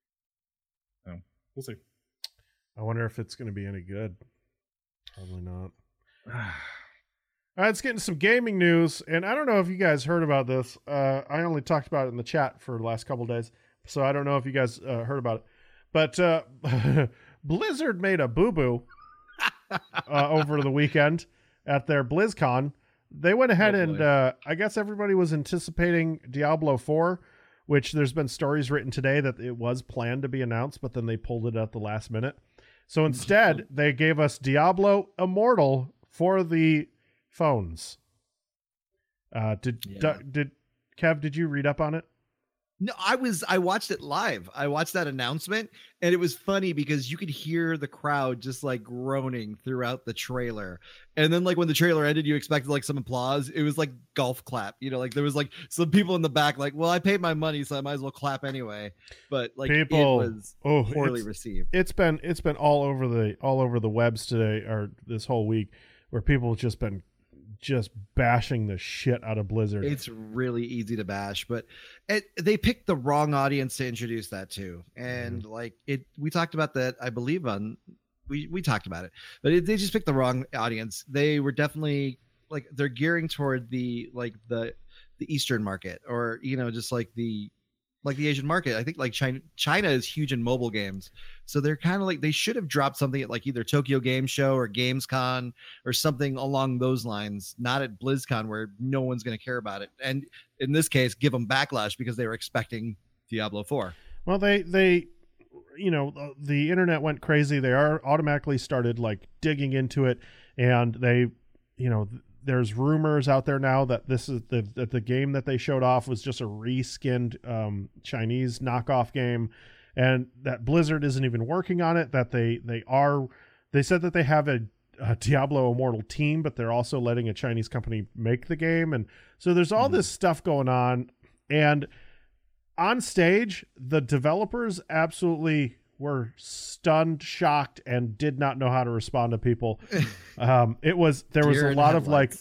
So we'll see. I wonder if it's going to be any good. Probably not. All right, let's get into some gaming news. And I don't know if you guys heard about this. I only talked about it in the chat for the last couple of days, so I don't know if you guys heard about it. But Blizzard made a boo-boo over the weekend at their BlizzCon. They went ahead and I guess everybody was anticipating Diablo 4, which there's been stories written today that it was planned to be announced, but then they pulled it at the last minute. So instead, they gave us Diablo Immortal for the phones. Did Kev, did you read up on it? No, I watched it live. I watched that announcement, and it was funny because you could hear the crowd just like groaning throughout the trailer. And then like when the trailer ended, you expected like some applause. It was like golf clap, like there was like some people in the back like, well, I paid my money, so I might as well clap anyway. But like it was poorly received. It's been all over the webs today, or this whole week, where people have just been bashing the shit out of Blizzard. It's really easy to bash, but they picked the wrong audience to introduce that to. And we talked about that, I believe we talked about it, but they just picked the wrong audience. They were definitely like, they're gearing toward the Eastern market, or, just like the Asian market. I think like China is huge in mobile games. So they're kind of like, they should have dropped something at like either Tokyo Game Show or Gamescom or something along those lines, not at BlizzCon where no one's going to care about it. And in this case, give them backlash because they were expecting Diablo 4. Well, they the internet went crazy. They automatically started like digging into it, and they, there's rumors out there now that this is the game that they showed off was just a reskinned Chinese knockoff game, and that Blizzard isn't even working on it. That they said that they have a Diablo Immortal team, but they're also letting a Chinese company make the game, and so there's all this stuff going on. And on stage, the developers absolutely were stunned, shocked, and did not know how to respond to people. There was a lot of like,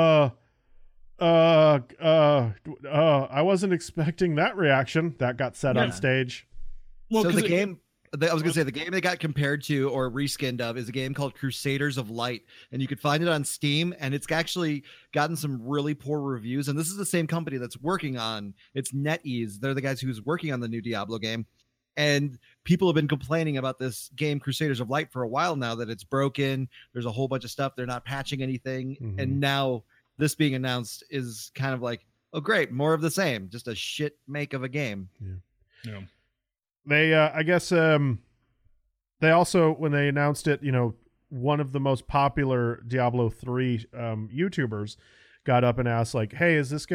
I wasn't expecting that reaction that got said on stage. Well, so the game they got compared to or reskinned of is a game called Crusaders of Light, and you could find it on Steam, and it's actually gotten some really poor reviews. And this is the same company that's working on it's NetEase. They're the guys who's working on the new Diablo game. And people have been complaining about this game, Crusaders of Light, for a while now, that it's broken. There's a whole bunch of stuff. They're not patching anything. Mm-hmm. And now this being announced is kind of like, oh, great, more of the same. Just a shit make of a game. Yeah. They, I guess, they also, when they announced it, one of the most popular Diablo 3 YouTubers got up and asked, like, hey, is this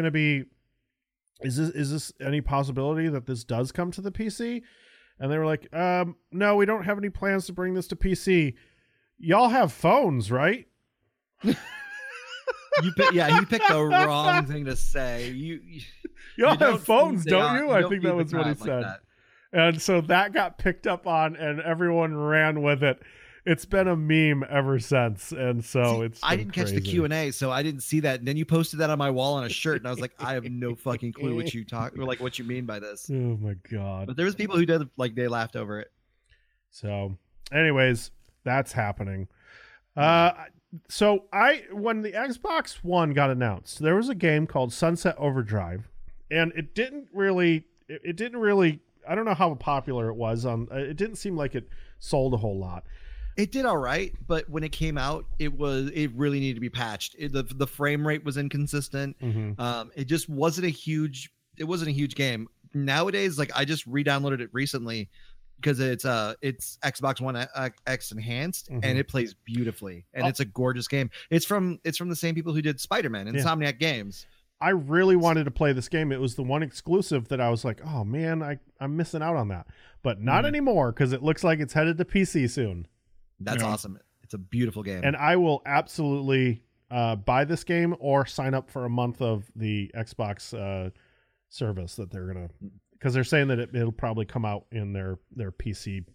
any possibility that this does come to the PC? And they were like, no, we don't have any plans to bring this to PC. Y'all have phones, right? He picked the wrong thing to say. Y'all have phones, don't you? I think that was what he said. Like, and so that got picked up on, and everyone ran with it. It's been a meme ever since, and so I didn't catch the Q&A, so I didn't see that. And then you posted that on my wall on a shirt, and I was like, I have no fucking clue what you mean by this. Oh my god! But there was people who did they laughed over it. So, anyways, that's happening. So when the Xbox One got announced, there was a game called Sunset Overdrive, and it didn't really. I don't know how popular it was. It didn't seem like it sold a whole lot. It did all right, but when it came out, it really needed to be patched. The frame rate was inconsistent. Mm-hmm. It just wasn't a huge game. Nowadays, like I just re-downloaded it recently because it's Xbox One X enhanced, mm-hmm. and it plays beautifully, and it's a gorgeous game. It's from the same people who did Spider-Man, Insomniac Games. I really wanted to play this game. It was the one exclusive that I was like, oh man, I'm missing out on that. But not anymore, because it looks like it's headed to PC soon. That's awesome. It's a beautiful game. And I will absolutely buy this game or sign up for a month of the Xbox service that they're going to, because they're saying that it'll probably come out in their PC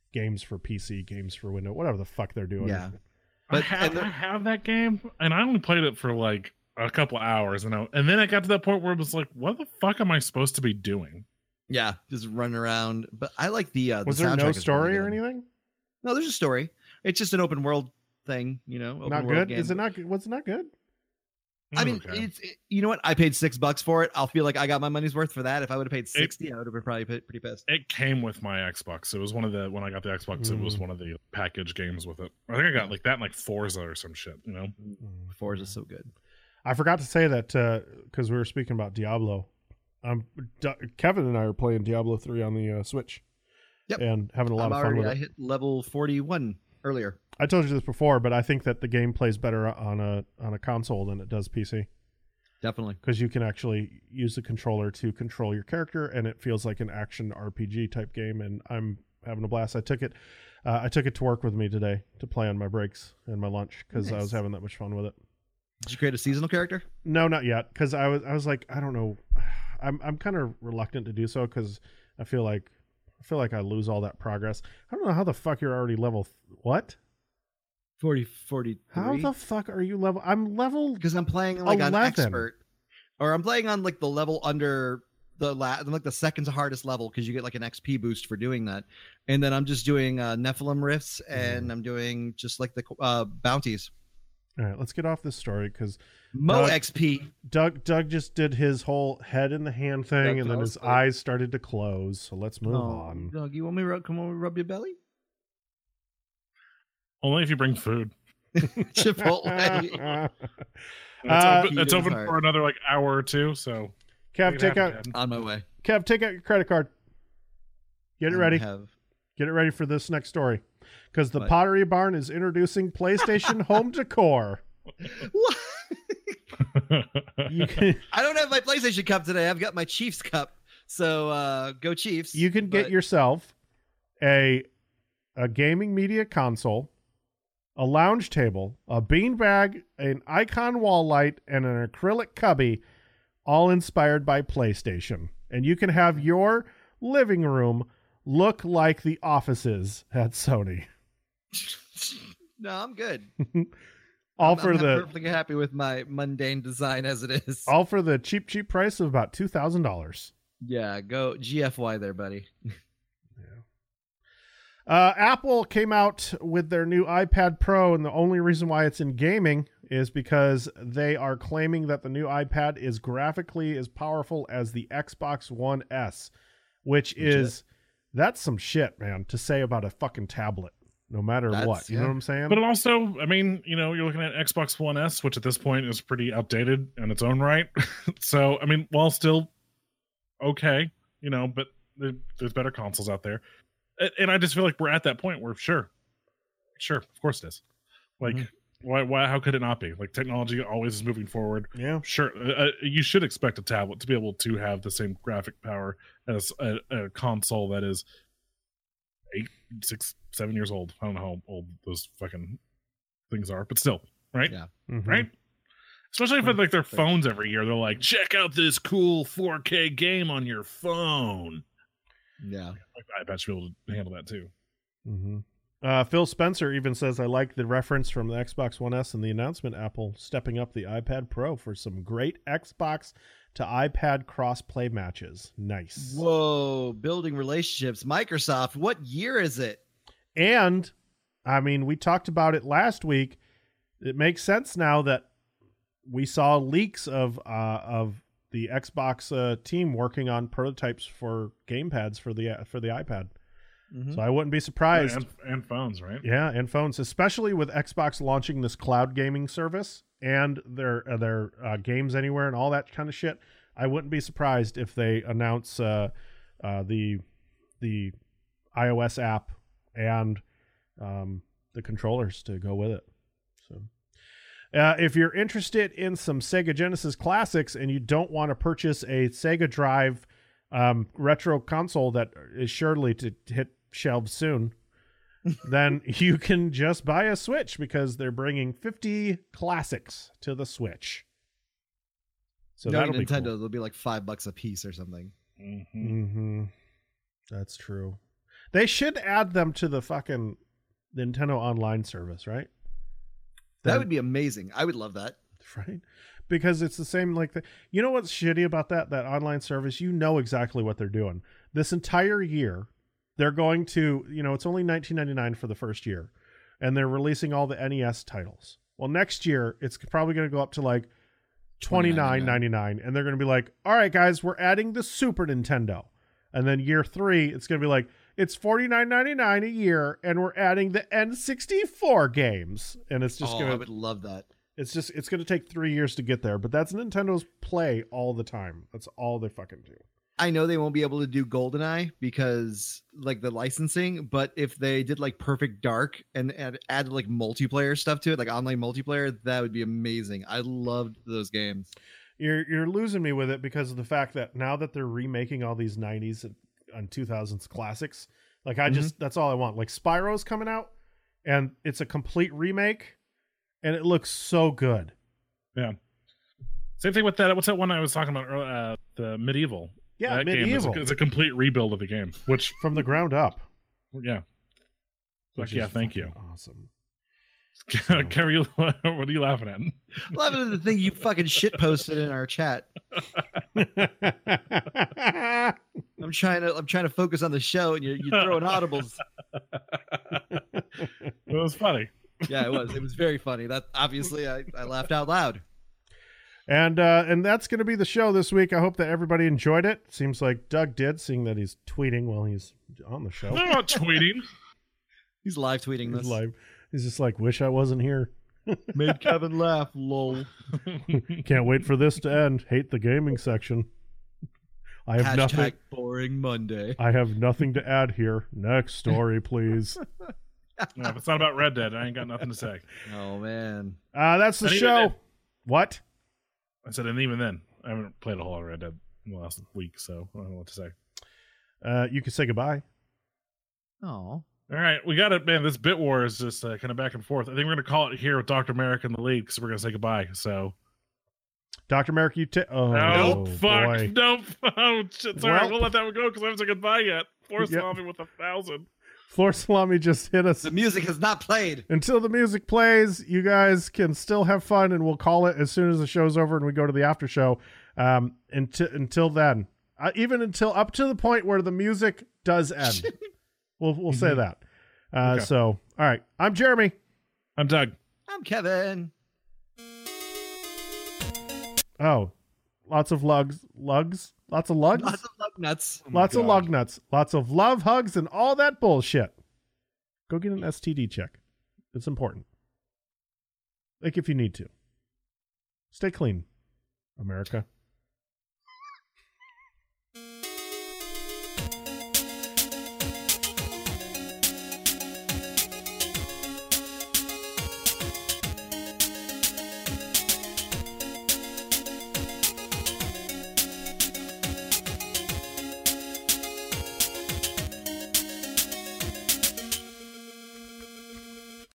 games for PC, games for Windows, whatever the fuck they're doing. Yeah. I But- and the- have that game, and I only played it for like a couple hours, and then I got to that point where it was like, what the fuck am I supposed to be doing? Yeah, just running around. But I like the. Was the there no soundtrack is story really or good. anything? No, there's a story. It's just an open world thing, open Not world good. game. Is it not? Was it not good? I mean, Okay. you know what? I paid $6 for it. I'll feel like I got my money's worth for that. If I would have paid 60, I would have been probably pretty pissed. It came with my Xbox. It was one of the when I got the Xbox. It was Mm. one of the package games with it. I think I got like that, and like Forza or some shit. Forza is so good. I forgot to say that because we were speaking about Diablo. Kevin and I are playing Diablo 3 on the Switch. Yep. And having a lot of fun with I it. hit level 41 earlier. I told you this before, but I think that the game plays better on a console than it does PC Definitely. because you can actually use the controller to control your character, and it feels like an action RPG type game. And I'm having a blast. I took it to work with me today to play on my breaks and my lunch because I was Nice. having that much fun with it. Did you create a seasonal character? No, not yet. Because I was like, I don't know. I'm kind of reluctant to do so because I feel like I lose all that progress. I don't know how the fuck you're already level. What? 43. How the fuck are you level? I'm level. Because I'm playing like an 11. expert, or I'm playing on like the level under like the second hardest level because you get like an XP boost for doing that, and then I'm just doing Nephilim rifts and I'm doing just like the bounties. All right, let's get off this story because Mo Doug- XP. Doug just did his whole head in the hand thing, Doug and then his closed it. eyes started to close. So let's move on. Doug, you want me to come over and rub your belly? Only if you bring food. Chipotle. It's open Heart. for another like hour or two. So Kev, make it take happen, out Dad. On my way. your credit card. Get it I ready. have- Get it ready for this next story, because the What? Pottery Barn is introducing PlayStation home decor. What? You can I don't have my PlayStation cup today. I've got my Chiefs cup. So go Chiefs. you can get But- yourself a gaming media console, a lounge table, a beanbag, an icon wall light, and an acrylic cubby, all inspired by PlayStation. And you can have your living room look like the offices at Sony. No, I'm good. All I'm for the perfectly happy with my mundane design as it is. all for the cheap price of about $2,000. Yeah, go GFY there, buddy. Apple came out with their new iPad Pro, and the only reason why it's in gaming is because they are claiming that the new iPad is graphically as powerful as the Xbox One S, which is that's some shit, man, to say about a fucking tablet, no matter That's- what. You know yeah. what I'm saying? But it also, I mean, you're looking at Xbox One S, which at this point is pretty outdated in its own right. So, I mean, while still okay, but there's better consoles out there. And I just feel like we're at that point where sure, of course it is. Like, why? How could it not be? Like, technology always is moving forward. yeah. Sure, you should expect a tablet to be able to have the same graphic power as a console that is 8, 6, 7 years old. I don't know how old those fucking things are, but still, right? Yeah. Mhm. Right? Especially if like their phones every year, they're like, check out this cool 4K game on your phone. Yeah. I bet you'll be able to handle that too. Mm-hmm. Phil Spencer even says, I like the reference from the Xbox One S and the announcement Apple stepping up the iPad Pro for some great Xbox to iPad cross-play matches. Nice. Whoa, building relationships. Microsoft, what year is it? And, I mean, we talked about it last week. It makes sense now that we saw leaks of the Xbox team working on prototypes for gamepads for the iPad. Mhm. So I wouldn't be surprised. And phones, right? Yeah, and phones, especially with Xbox launching this cloud gaming service and their games anywhere and all that kind of shit. I wouldn't be surprised if they announce the iOS app and the controllers to go with it. So, if you're interested in some Sega Genesis classics and you don't want to purchase a Sega Drive retro console that is surely to hit shelves soon, then you can just buy a Switch because they're bringing 50 classics to the Switch. So No, that'll be Nintendo, cool. they'll be like $5 a piece or something. Mhm. Mm-hmm. That's true. They should add them to the fucking Nintendo Online service, right? That would be amazing. I would love that. Right? Because it's the same like you know what's shitty about that online service? You know exactly what they're doing. This entire year, they're going to, it's only $19.99 for the first year, and they're releasing all the NES titles. Well, next year it's probably going to go up to like $29.99, and they're going to be like, "All right, guys, we're adding the Super Nintendo." And then year 3, it's going to be like, "It's $49.99 a year, and we're adding the N64 games." And it's just I would love that. It's going to take 3 years to get there, but that's Nintendo's play all the time. That's all they fucking do. I know they won't be able to do GoldenEye because like the licensing, but if they did like Perfect Dark and added like multiplayer stuff to it, like online multiplayer, that would be amazing. I loved those games. You're losing me with it because of the fact that now that they're remaking all these 90s and 2000s classics, like that's all I want. Like Spyro's coming out and it's a complete remake and it looks so good. Yeah. Same thing with that. What's that one I was talking about earlier? The Medieval. Yeah, that Medieval. Game is a complete rebuild of the game, which from the ground up. Yeah. Like, yeah, thank you. Awesome. Kerry, what are you laughing at? Laughing at the thing you fucking shit posted in our chat. I'm trying to focus on the show, and you're throwing audibles. It was funny. Yeah, it was. It was very funny. That obviously I laughed out loud. And that's going to be the show this week. I hope that everybody enjoyed it. Seems like Doug did, seeing that he's tweeting while he's on the show. I'm not tweeting. He's live tweeting this. He's live. He's just like, wish I wasn't here. Made Kevin laugh, lol. Can't wait for this to end. Hate the gaming section. I have nothing. Boring Monday. I have nothing to add here. Next story, please. Yeah, if it's not about Red Dead, I ain't got nothing to say. Oh man. That's the show. What? I said, and even then, I haven't played a whole lot of Red Dead in the last week, so I don't know what to say. You can say goodbye. Oh. All right, we got it, man. This bit war is just kind of back and forth. I think we're going to call it here with Dr. Merrick in the lead because we're going to say goodbye. So, Dr. Merrick, you take. Oh, no, fuck. boy. No, oh, shit. Sorry, Well, we'll let that one go because I haven't said goodbye yet. Floor Yep. Salami with 1,000. Floor Salami just hit us. The music has not played. Until the music plays, you guys can still have fun, and we'll call it as soon as the show's over and we go to the after show. Until then, even until up to the point where the music does end, we'll say that. Okay. So, all right. I'm Jeremy. I'm Doug. I'm Kevin. Oh, lots of lugs. Lots of lugs. Lots of lug nuts. Lots of lug nuts. Lots of love, hugs, and all that bullshit. Go get an STD check. It's important. Like if you need to. Stay clean, America.